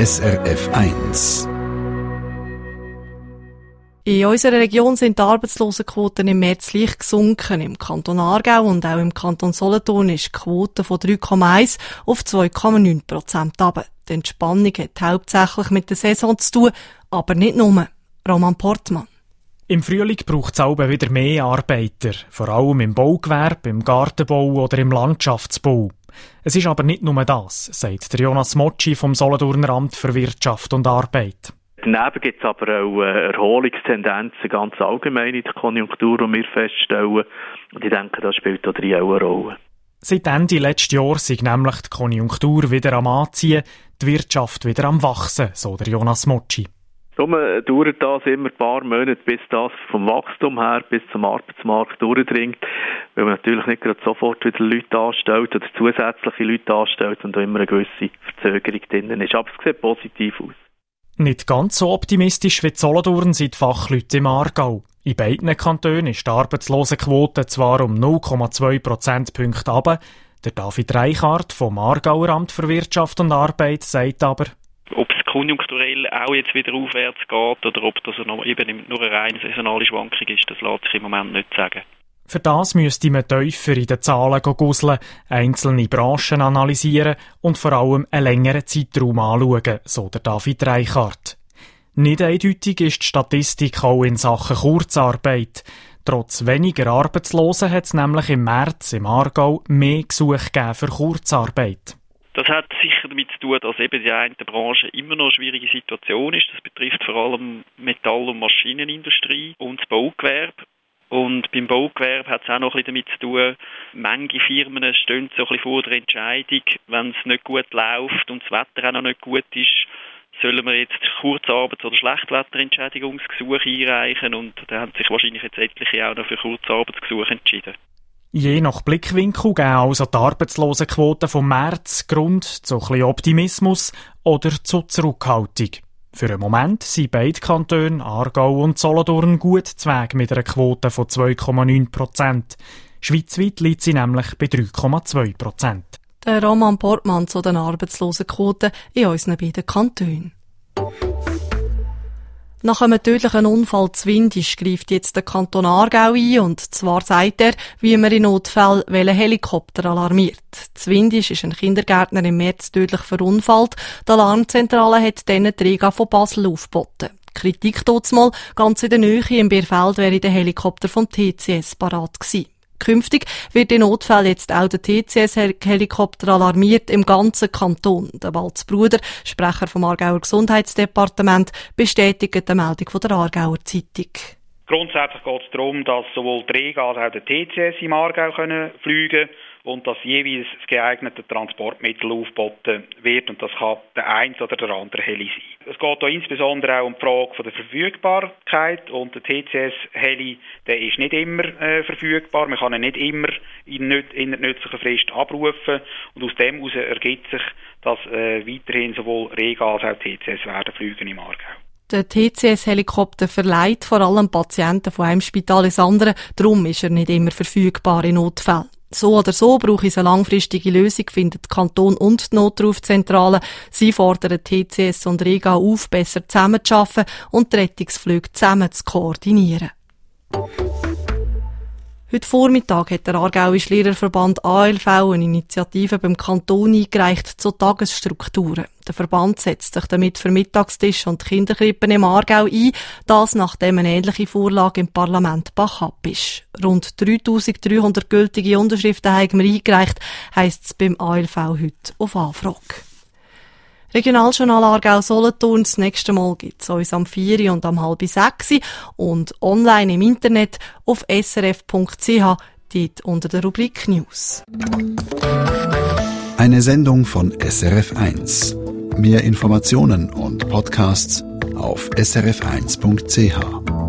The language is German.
SRF 1. In unserer Region sind die Arbeitslosenquoten im März leicht gesunken. Im Kanton Aargau und auch im Kanton Solothurn ist die Quote von 3,1 auf 2,9% runter. Die Entspannung hat hauptsächlich mit der Saison zu tun, aber nicht nur. Roman Portmann. Im Frühling braucht es auch wieder mehr Arbeiter, vor allem im Baugewerbe, im Gartenbau oder im Landschaftsbau. Es ist aber nicht nur das, sagt Jonas Mocci vom Solothurner Amt für Wirtschaft und Arbeit. Daneben gibt es aber auch Erholungstendenzen ganz allgemein in der Konjunktur, die wir feststellen. Und ich denke, das spielt auch eine Rolle. Seit Ende letzten Jahres ist nämlich die Konjunktur wieder am Anziehen, die Wirtschaft wieder am Wachsen, so der Jonas Mocci. Darum dauert das immer ein paar Monate, bis das vom Wachstum her bis zum Arbeitsmarkt durchdringt, weil man natürlich nicht gerade sofort wieder Leute anstellt oder zusätzliche Leute anstellt und da immer eine gewisse Verzögerung drin ist. Aber es sieht positiv aus. Nicht ganz so optimistisch wie Solothurn sind die Fachleute im Aargau. In beiden Kantonen ist die Arbeitslosenquote zwar um 0,2 Prozentpunkte runter. Der David Reichhardt vom Aargauer Amt für Wirtschaft und Arbeit sagt aber, ob es konjunkturell auch jetzt wieder aufwärts geht oder ob das eben nur eine rein saisonale Schwankung ist, das lässt sich im Moment nicht sagen. Für das müsste man tiefer in den Zahlen gusseln, einzelne Branchen analysieren und vor allem einen längeren Zeitraum anschauen, so der David Reichhardt. Nicht eindeutig ist die Statistik auch in Sachen Kurzarbeit. Trotz weniger Arbeitslosen hat es nämlich im März im Aargau mehr Gesuche gegeben für Kurzarbeit. Das hat sicher damit zu tun, dass eben die eine Branche immer noch eine schwierige Situation ist. Das betrifft vor allem Metall- und Maschinenindustrie und das Baugewerbe. Und beim Baugewerbe hat es auch noch ein bisschen damit zu tun, manche Firmen stehen so ein bisschen vor der Entscheidung, wenn es nicht gut läuft und das Wetter auch noch nicht gut ist, sollen wir jetzt Kurzarbeits- oder Schlechtwetterentschädigungsgesuche einreichen, und da haben sich wahrscheinlich jetzt etliche auch noch für Kurzarbeitsgesuche entschieden. Je nach Blickwinkel geben also die Arbeitslosenquote vom März Grund zu ein bisschen Optimismus oder zu Zurückhaltung. Für einen Moment sind beide Kantone, Aargau und Solothurn, gut zu Weg mit einer Quote von 2,9%. Schweizweit liegt sie nämlich bei 3,2%. Der Roman Portmann zu den Arbeitslosenquoten in unseren beiden Kantonen. Nach einem tödlichen Unfall zu Windisch greift jetzt der Kanton Aargau ein, und zwar sagt er, wie man in Notfällen welchen Helikopter alarmiert. Zu Windisch ist ein Kindergärtner im März tödlich verunfallt. Die Alarmzentrale hat dann die Riga von Basel aufgeboten. Kritik tut's mal, ganz in der Nähe im Bierfeld wäre der Helikopter vom TCS parat gewesen. Künftig wird in Notfällen jetzt auch der TCS-Helikopter alarmiert im ganzen Kanton. Der Balz Bruder, Sprecher vom Aargauer Gesundheitsdepartement, bestätigt die Meldung von der Aargauer Zeitung. Grundsätzlich geht es darum, dass sowohl die Riga als auch der TCS im Aargau fliegen können und dass jeweils das geeignete Transportmittel aufgeboten wird, und das kann der eine oder der andere Heli sein. Es geht hier insbesondere auch um die Frage von der Verfügbarkeit, und der TCS-Heli, der ist nicht immer verfügbar, man kann ihn nicht immer in der nützlichen Frist abrufen, und aus dem heraus ergibt sich, dass weiterhin sowohl Riga als auch TCS werden fliegen im Aargau. Der TCS-Helikopter verleiht vor allem Patienten von einem Spital ins andere, darum ist er nicht immer verfügbar in Notfällen. So oder so brauche es eine langfristige Lösung, findet die Kanton und die Notrufzentrale. Sie fordern TCS und Riga auf, besser zusammenzuarbeiten und die Rettungsflüge zusammen zu koordinieren. Heute Vormittag hat der Aargauische Lehrerverband ALV eine Initiative beim Kanton eingereicht zu Tagesstrukturen. Der Verband setzt sich damit für Mittagstisch und Kinderkrippen im Aargau ein, das nachdem eine ähnliche Vorlage im Parlament backup ist. Rund 3300 gültige Unterschriften haben wir eingereicht, heisst es beim ALV heute auf Anfrage. Regionaljournal Aargau-Solothurn, das nächste Mal gibt's uns am 4 und am 5:30 und online im Internet auf srf.ch, dort unter der Rubrik News. Eine Sendung von SRF 1. Mehr Informationen und Podcasts auf srf1.ch.